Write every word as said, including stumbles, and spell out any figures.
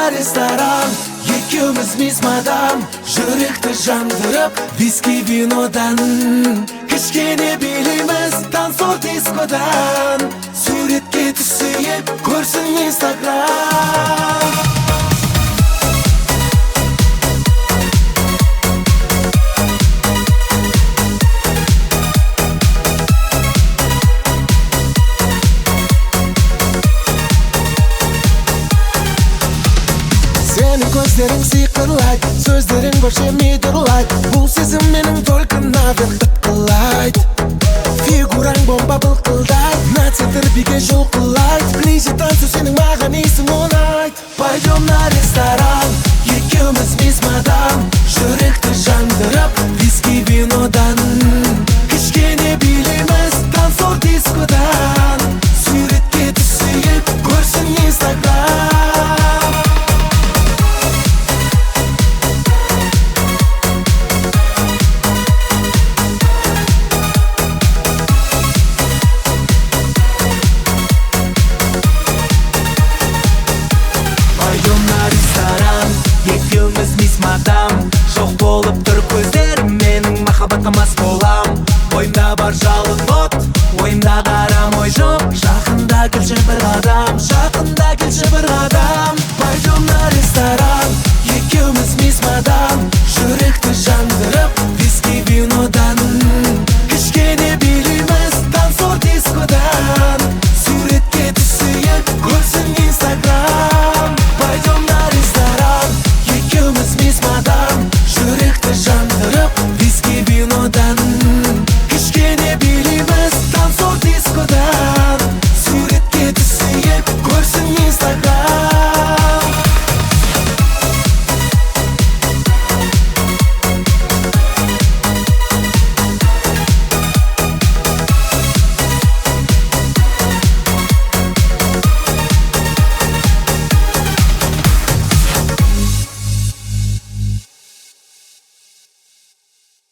Пойдем на ресторан, екеуміз мисс мадам, жүректі жандырып виски винодан. Кішкене билейміз танцор дискодан, суретке түсейік көрсін инстаграм. Сенің көздерің сиқырлайды, сөздерің көршеме дұрлайды. Бұл сезім менің только наверх тыққылайды. Фигураң бомба былқылдайды, на центр биге жұлқылайды. Ближе танцу, сенің маған исің ұнайды. Пойдем на ресторан, екеуміз мисс мадам, жүректі жандырып виски винодан. Кішкене билейміз танцор дискодан, суретке түсейік көрсін инстаграм. Жоқ болып тұр көздерім, менің махаббатқа мас болам. Ойымда бар жалын от, ойымда қарам ой жоқ. Жақында келші бір қадам, жақында келші бір қадам. Пойдем на ресторан, екеуміз мисс мадам, жүректі жандырып виски винодан. Кішкене билейміз